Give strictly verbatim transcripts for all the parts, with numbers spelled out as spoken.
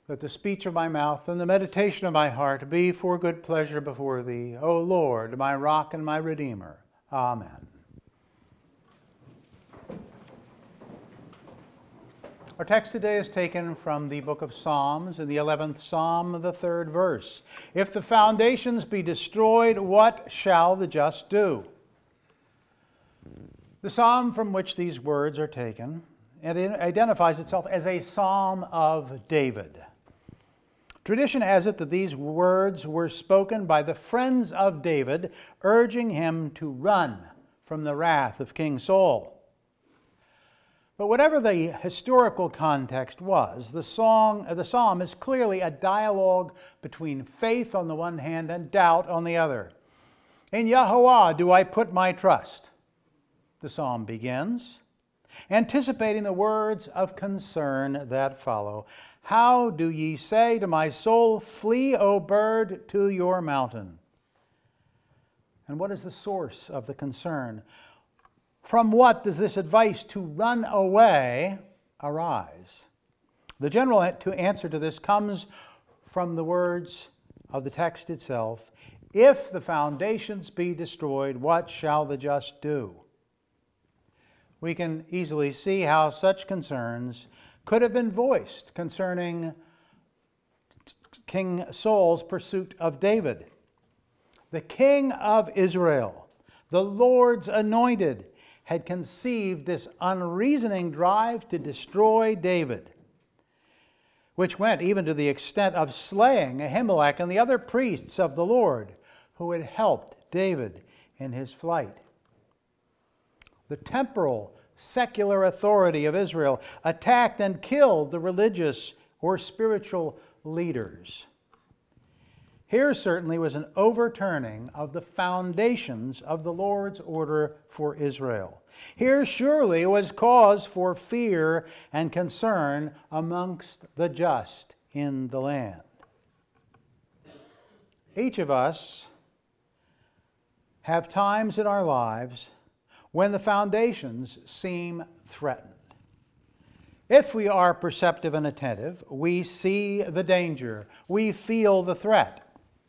Let the speech of my mouth and the meditation of my heart be for good pleasure before thee, O Lord, my rock and my redeemer. Amen. Our text today is taken from the book of Psalms, in the eleventh Psalm, the third verse. If the foundations be destroyed, what shall the just do? The psalm from which these words are taken, and it identifies itself as a psalm of David. Tradition has it that these words were spoken by the friends of David, urging him to run from the wrath of King Saul. But whatever the historical context was, the song, the psalm is clearly a dialogue between faith on the one hand and doubt on the other. In Yahweh do I put my trust, the psalm begins, anticipating the words of concern that follow. How do ye say to my soul, flee, O bird, to your mountain? And what is the source of the concern? From what does this advice to run away arise? The general answer to this comes from the words of the text itself. If the foundations be destroyed, what shall the just do? We can easily see how such concerns could have been voiced concerning King Saul's pursuit of David. The king of Israel, the Lord's anointed, had conceived this unreasoning drive to destroy David, which went even to the extent of slaying Ahimelech and the other priests of the Lord who had helped David in his flight. The temporal secular authority of Israel attacked and killed the religious or spiritual leaders. Here certainly was an overturning of the foundations of the Lord's order for Israel. Here surely was cause for fear and concern amongst the just in the land. Each of us have times in our lives when the foundations seem threatened. If we are perceptive and attentive, we see the danger, we feel the threat.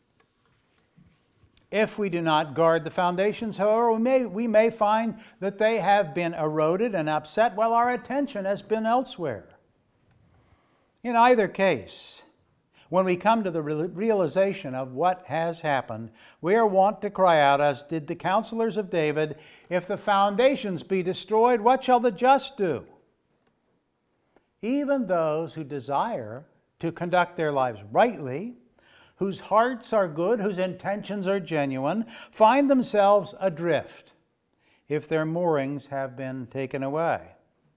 If we do not guard the foundations, however, we may, we may find that they have been eroded and upset while our attention has been elsewhere. In either case, when we come to the realization of what has happened, we are wont to cry out, as did the counselors of David, if the foundations be destroyed, what shall the just do? Even those who desire to conduct their lives rightly, whose hearts are good, whose intentions are genuine, find themselves adrift if their moorings have been taken away.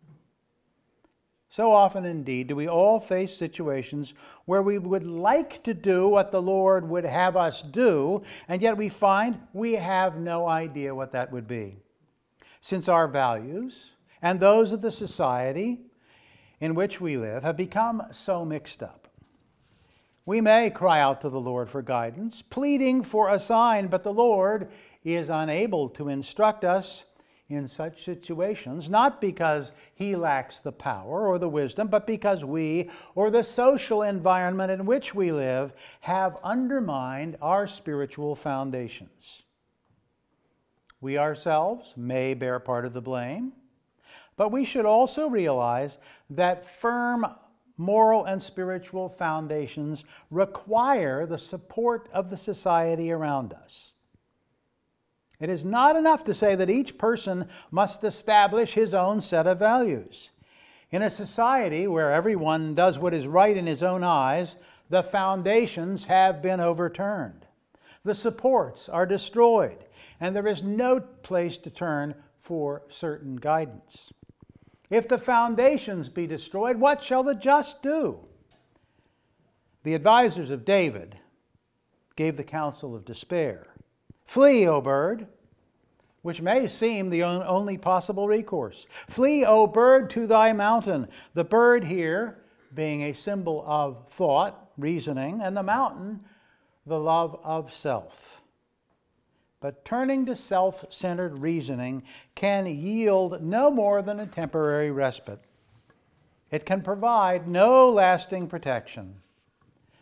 So often indeed do we all face situations where we would like to do what the Lord would have us do, and yet we find we have no idea what that would be. Since our values and those of the society in which we live have become so mixed up. We may cry out to the Lord for guidance, pleading for a sign, but the Lord is unable to instruct us in such situations, not because he lacks the power or the wisdom, but because we, or the social environment in which we live, have undermined our spiritual foundations. We ourselves may bear part of the blame, but we should also realize that firm moral and spiritual foundations require the support of the society around us. It is not enough to say that each person must establish his own set of values. In a society where everyone does what is right in his own eyes, the foundations have been overturned. The supports are destroyed, and there is no place to turn for certain guidance. If the foundations be destroyed, what shall the just do? The advisors of David gave the counsel of despair. Flee, O bird, which may seem the only possible recourse. Flee, O bird, to thy mountain. The bird here being a symbol of thought, reasoning, and the mountain, the love of self. But turning to self-centered reasoning can yield no more than a temporary respite. It can provide no lasting protection.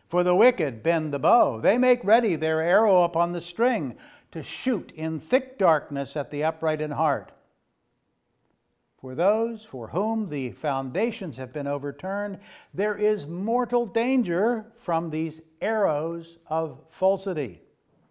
For the wicked bend the bow. They make ready their arrow upon the string to shoot in thick darkness at the upright in heart. For those for whom the foundations have been overturned, there is mortal danger from these arrows of falsity.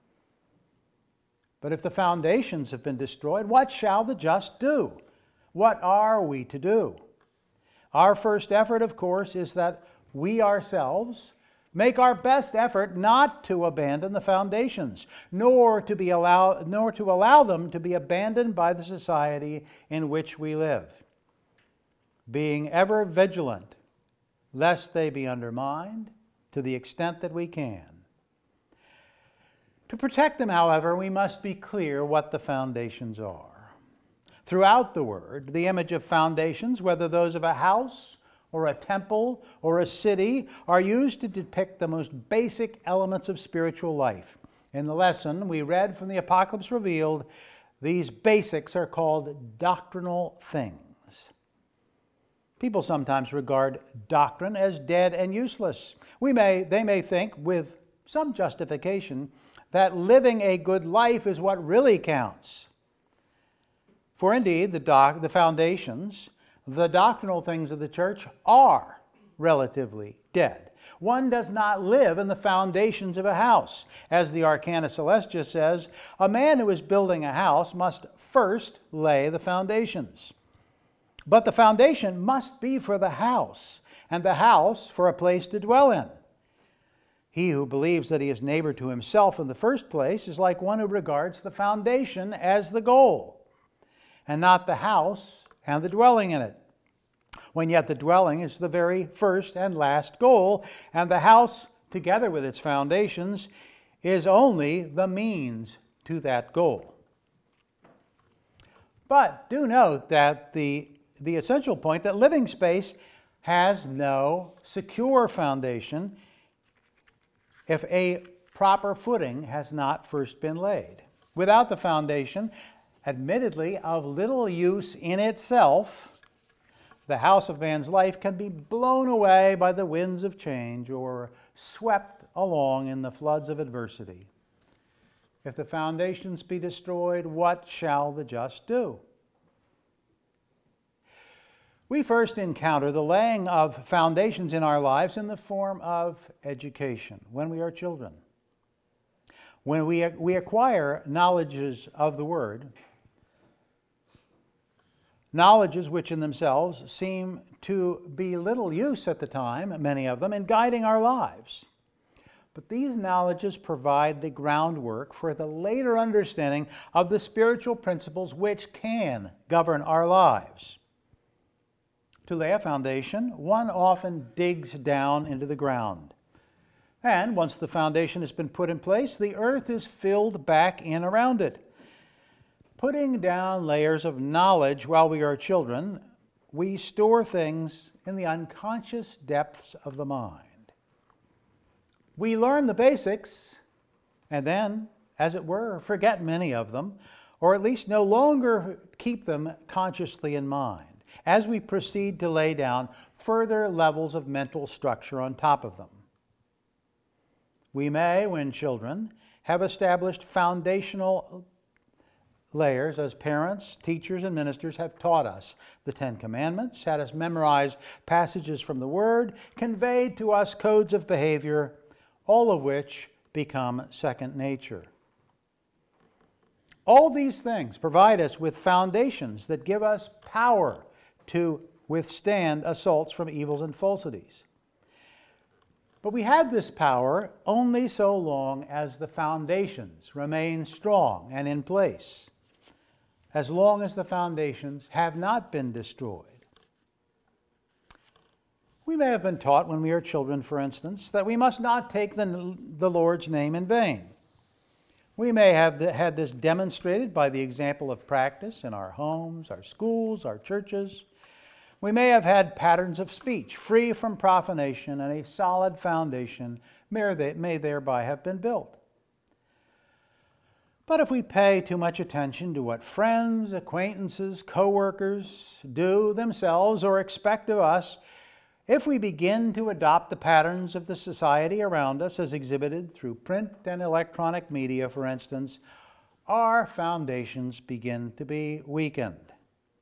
But if the foundations have been destroyed, what shall the just do? What are we to do? Our first effort, of course, is that we ourselves make our best effort not to abandon the foundations, nor to be allow, nor to allow them to be abandoned by the society in which we live, being ever vigilant, lest they be undermined to the extent that we can. To protect them, however, we must be clear what the foundations are. Throughout the Word, the image of foundations, whether those of a house or a temple or a city, are used to depict the most basic elements of spiritual life. In the lesson we read from the Apocalypse Revealed, these basics are called doctrinal things. People sometimes regard doctrine as dead and useless. We may, they may think, with some justification, that living a good life is what really counts. For indeed, the, doc, the foundations, the doctrinal things of the church are relatively dead. One does not live in the foundations of a house. As the Arcana Celestia says, a man who is building a house must first lay the foundations. But the foundation must be for the house, and the house for a place to dwell in. He who believes that he is neighbor to himself in the first place is like one who regards the foundation as the goal, and not the house and the dwelling in it, when yet the dwelling is the very first and last goal, and the house, together with its foundations, is only the means to that goal. But do note that the, the essential point that living space has no secure foundation if a proper footing has not first been laid. Without the foundation, admittedly of little use in itself, the house of man's life can be blown away by the winds of change or swept along in the floods of adversity. If the foundations be destroyed, what shall the just do? We first encounter the laying of foundations in our lives in the form of education, when we are children. When we, we acquire knowledges of the Word, knowledges which in themselves seem to be little use at the time, many of them, in guiding our lives. But these knowledges provide the groundwork for the later understanding of the spiritual principles which can govern our lives. To lay a foundation, one often digs down into the ground. And once the foundation has been put in place, the earth is filled back in around it. Putting down layers of knowledge while we are children, we store things in the unconscious depths of the mind. We learn the basics and then, as it were, forget many of them, or at least no longer keep them consciously in mind, as we proceed to lay down further levels of mental structure on top of them. We may, when children, have established foundational layers as parents, teachers, and ministers have taught us the Ten Commandments, had us memorize passages from the Word, conveyed to us codes of behavior, all of which become second nature. All these things provide us with foundations that give us power to withstand assaults from evils and falsities. But we have this power only so long as the foundations remain strong and in place, as long as the foundations have not been destroyed. We may have been taught when we are children, for instance, that we must not take the, the Lord's name in vain. We may have the, had this demonstrated by the example of practice in our homes, our schools, our churches. We may have had patterns of speech free from profanation, and a solid foundation may, may thereby have been built. But if we pay too much attention to what friends, acquaintances, co-workers do themselves or expect of us, If we begin to adopt the patterns of the society around us as exhibited through print and electronic media, for instance, our foundations begin to be weakened.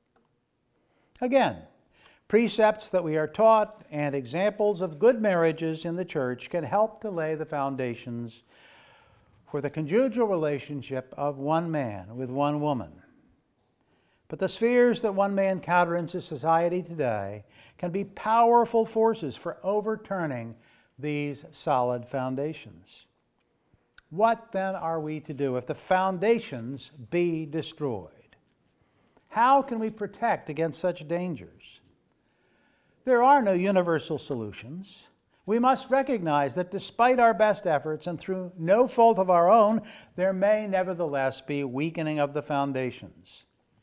Again, precepts that we are taught and examples of good marriages in the church can help to lay the foundations for the conjugal relationship of one man with one woman. But the spheres that one may encounter in society today can be powerful forces for overturning these solid foundations. What then are we to do if the foundations be destroyed? How can we protect against such dangers? There are no universal solutions. We must recognize that despite our best efforts and through no fault of our own, there may nevertheless be weakening of the foundations.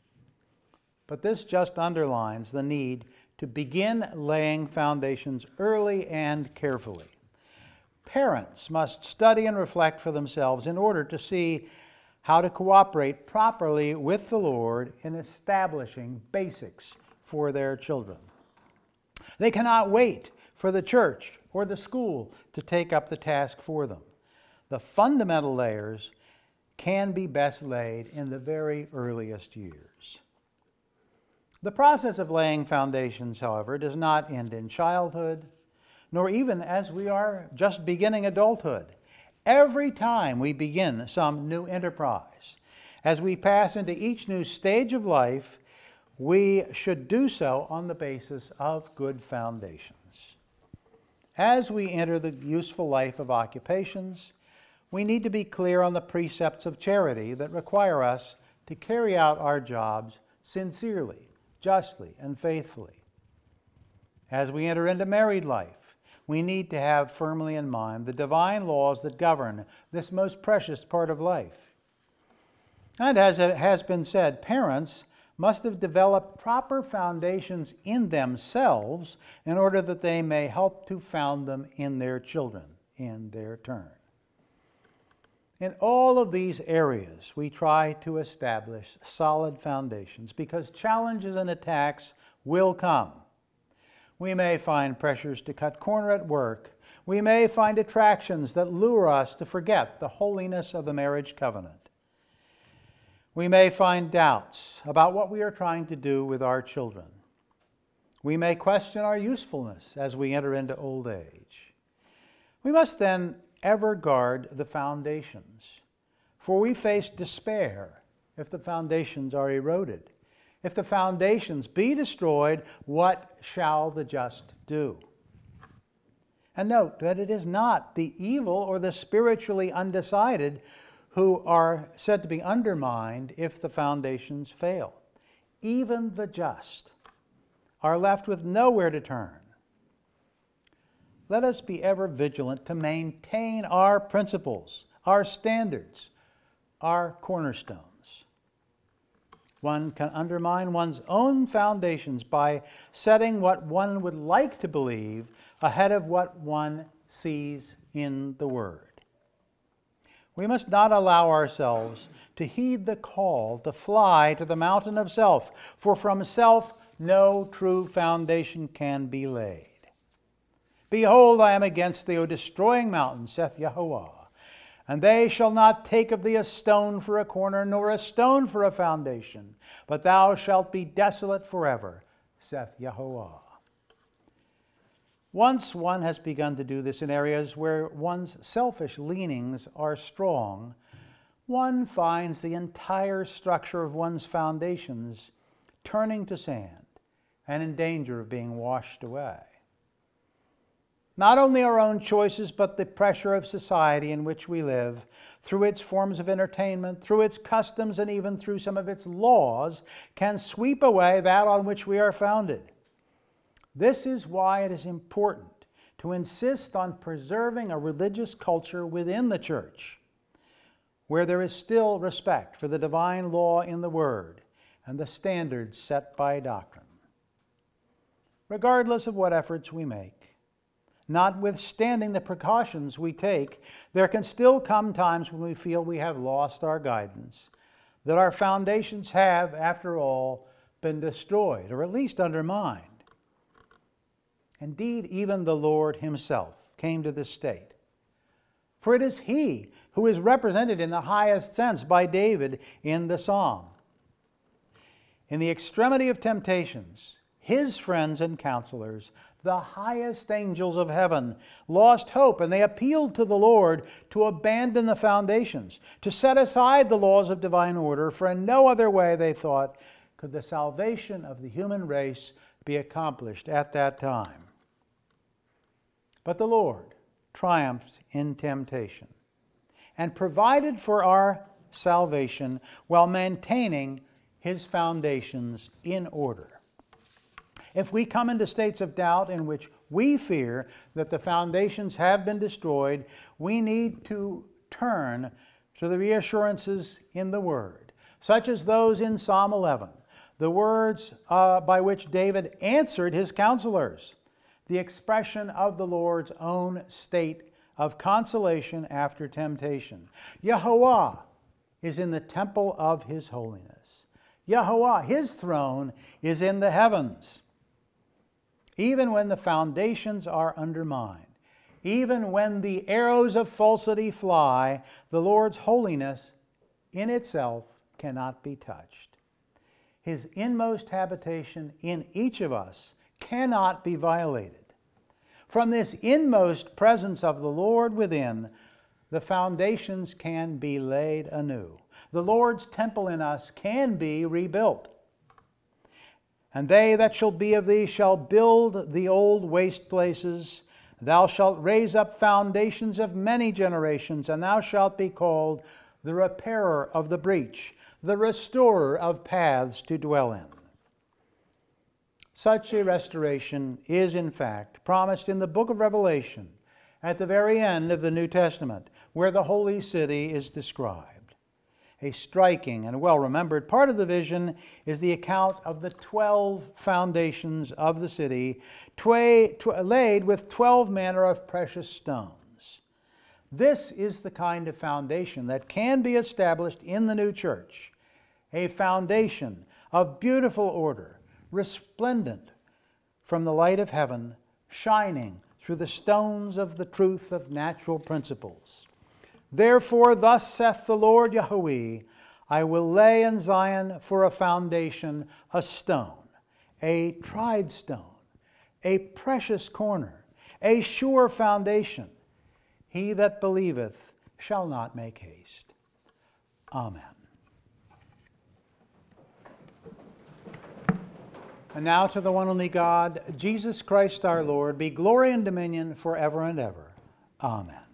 But this just underlines the need to begin laying foundations early and carefully. Parents must study and reflect for themselves in order to see how to cooperate properly with the Lord in establishing basics for their children. They cannot wait for the church or the school to take up the task for them. The fundamental layers can be best laid in the very earliest years. The process of laying foundations, however, does not end in childhood, nor even as we are just beginning adulthood. Every time we begin some new enterprise, as we pass into each new stage of life, we should do so on the basis of good foundations. As we enter the useful life of occupations, we need to be clear on the precepts of charity that require us to carry out our jobs sincerely, justly, and faithfully. As we enter into married life, we need to have firmly in mind the divine laws that govern this most precious part of life. And as it has been said, parents must have developed proper foundations in themselves in order that they may help to found them in their children in their turn. In all of these areas, we try to establish solid foundations because challenges and attacks will come. We may find pressures to cut corner at work. We may find attractions that lure us to forget the holiness of the marriage covenant. We may find doubts about what we are trying to do with our children. We may question our usefulness as we enter into old age. We must then ever guard the foundations, for we face despair if the foundations are eroded. If the foundations be destroyed, what shall the just do? And note that it is not the evil or the spiritually undecided who are said to be undermined if the foundations fail. Even the just are left with nowhere to turn. Let us be ever vigilant to maintain our principles, our standards, our cornerstones. One can undermine one's own foundations by setting what one would like to believe ahead of what one sees in the Word. We must not allow ourselves to heed the call to fly to the mountain of self, for from self no true foundation can be laid. Behold, I am against thee, O destroying mountain, saith Yahweh, and they shall not take of thee a stone for a corner, nor a stone for a foundation, but thou shalt be desolate forever, saith Yahweh. Once one has begun to do this in areas where one's selfish leanings are strong, one finds the entire structure of one's foundations turning to sand and in danger of being washed away. Not only our own choices, but the pressure of society in which we live, through its forms of entertainment, through its customs, and even through some of its laws, can sweep away that on which we are founded. This is why it is important to insist on preserving a religious culture within the church, where there is still respect for the divine law in the Word and the standards set by doctrine. Regardless of what efforts we make, notwithstanding the precautions we take, there can still come times when we feel we have lost our guidance, that our foundations have, after all, been destroyed or at least undermined. Indeed, even the Lord himself came to this state. For it is he who is represented in the highest sense by David in the psalm. In the extremity of temptations, his friends and counselors, the highest angels of heaven, lost hope, and they appealed to the Lord to abandon the foundations, to set aside the laws of divine order, for in no other way, they thought, could the salvation of the human race be accomplished at that time. But the Lord triumphed in temptation and provided for our salvation while maintaining his foundations in order. If we come into states of doubt in which we fear that the foundations have been destroyed, we need to turn to the reassurances in the Word, such as those in Psalm eleven, the words uh, by which David answered his counselors, the expression of the Lord's own state of consolation after temptation. Yahweh is in the temple of his holiness. Yahweh, his throne, is in the heavens. Even when the foundations are undermined, even when the arrows of falsity fly, the Lord's holiness in itself cannot be touched. His inmost habitation in each of us cannot be violated. From this inmost presence of the Lord within, the foundations can be laid anew. The Lord's temple in us can be rebuilt. And they that shall be of thee shall build the old waste places. Thou shalt raise up foundations of many generations, and thou shalt be called the repairer of the breach, the restorer of paths to dwell in. Such a restoration is, in fact, promised in the book of Revelation at the very end of the New Testament, where the holy city is described. A striking and well-remembered part of the vision is the account of the twelve foundations of the city, twa, tw- laid with twelve manner of precious stones. This is the kind of foundation that can be established in the new church, a foundation of beautiful order, resplendent from the light of heaven, shining through the stones of the truth of natural principles. Therefore, thus saith the Lord Yahweh, I will lay in Zion for a foundation a stone, a tried stone, a precious corner, a sure foundation. He that believeth shall not make haste. Amen. And now to the one only God, Jesus Christ our Lord, be glory and dominion forever and ever. Amen.